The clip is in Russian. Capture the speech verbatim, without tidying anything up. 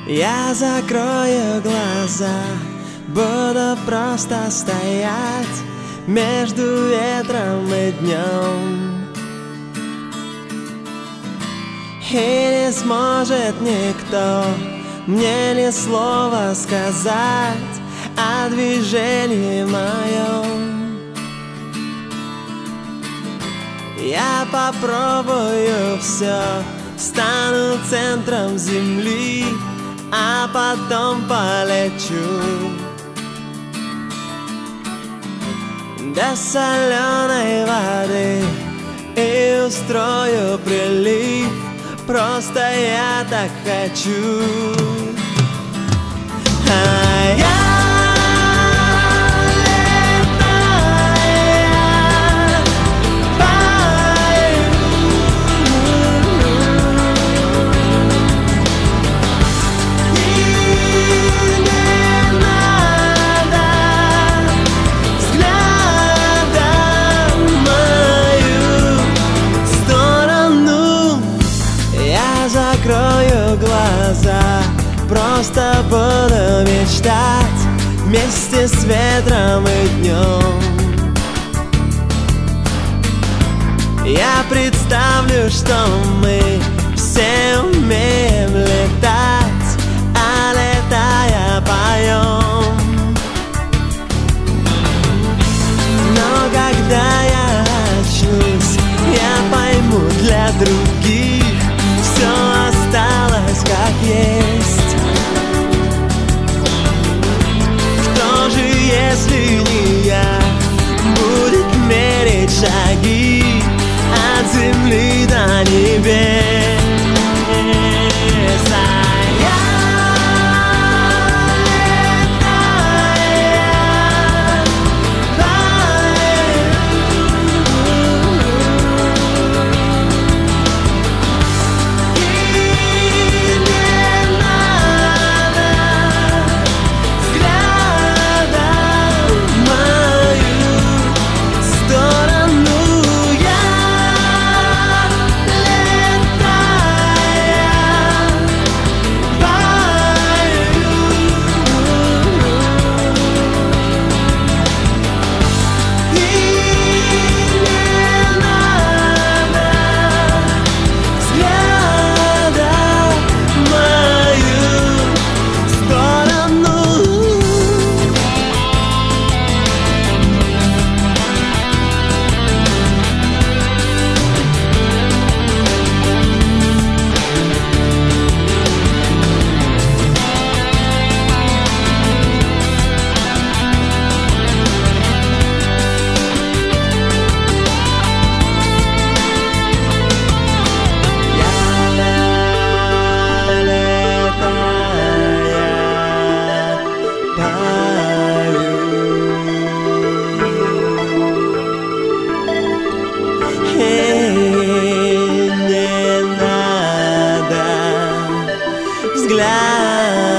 Я закрою глаза, буду просто стоять между ветром и днем, и не сможет никто мне ни слова сказать о движении моем. Я попробую все, стану центром земли, а потом полечу до соленой воды и устрою прилив. Просто я так хочу. А я закрою глаза, просто буду мечтать вместе с ветром и днем. Я представлю, что мы все умеем летать, а летая поем. Но когда я очнусь, я пойму, для других все осталось как есть. Кто же, если не я, будет мерить шаги от земли до небес? Взгляд